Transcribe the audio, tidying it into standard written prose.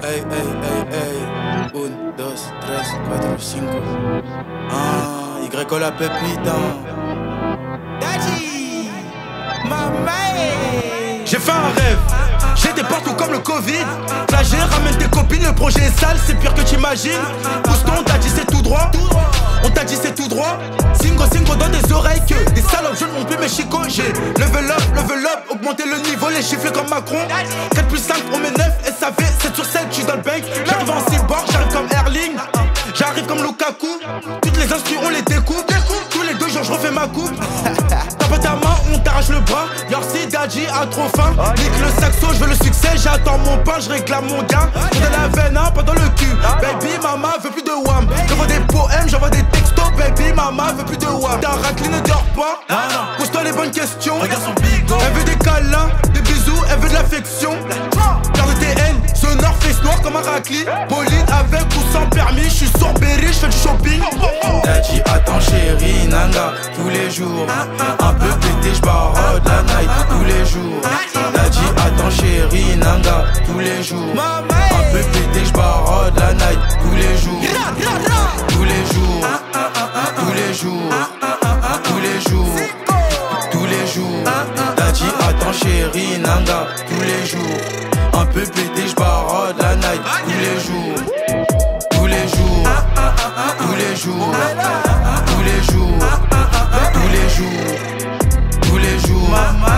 Ey, ey, ey, ey. 1, 2, 3, 4, 5. Ah, Y la pépita. Daddy, maman. J'ai fait un rêve. J'étais partout comme le Covid. Flagé, ramène tes copines, le projet est sale, c'est pire que t'imagines. Pousse-toi, on t'a dit c'est tout droit. On t'a dit c'est tout droit. Singo, singo dans des oreilles que des salopes, je ne monte plus mes chicots. J'ai level up, augmenter le niveau, les chiffres comme Macron. 4 plus 5, on met 9, SAV, 7 sur 7, j'suis dans le bank. J'arrive en cyborg, j'arrive comme Erling. J'arrive comme Lukaku. Toutes les instrus, on les découpe. Tous les 2 jours, je refais ma coupe. T'as pas ta main, on t'arrache le bras. Yorsi, Daddy a trop faim. Nique le saxo, je veux le succès. J'attends mon pain, je réclame mon gain. J'ai de la veine, hein, pas dans le cul. Baby, maman veut plus de wham. J'envoie des poèmes, j'envoie des textos. Baby, maman veut plus de wham. Ta raclée ne dort pas. Pose-toi les bonnes questions. Elle veut des câlins, des bisous, elle veut de l'affection. Garde tes haines, sonore, face noir comme un racli. Bolide avec ou sans permis, j'suis sur Berry, j'fais du shopping. Daddy, attends chérie, nanga, tous les jours. Un peu pété, j'barode la night, tous les jours. Daddy, attends chérie, nanga, tous les jours. Un peu pété, j'barode la night, tous les jours. Tous les jours, tous les jours, tous les jours, tous les jours. Daddy, attends chérie, nanga, tous les jours. Un peu pété, j'barode la night, tous les jours. Tous les jours, tous les jours, tous les jours, tous les jours, tous les jours.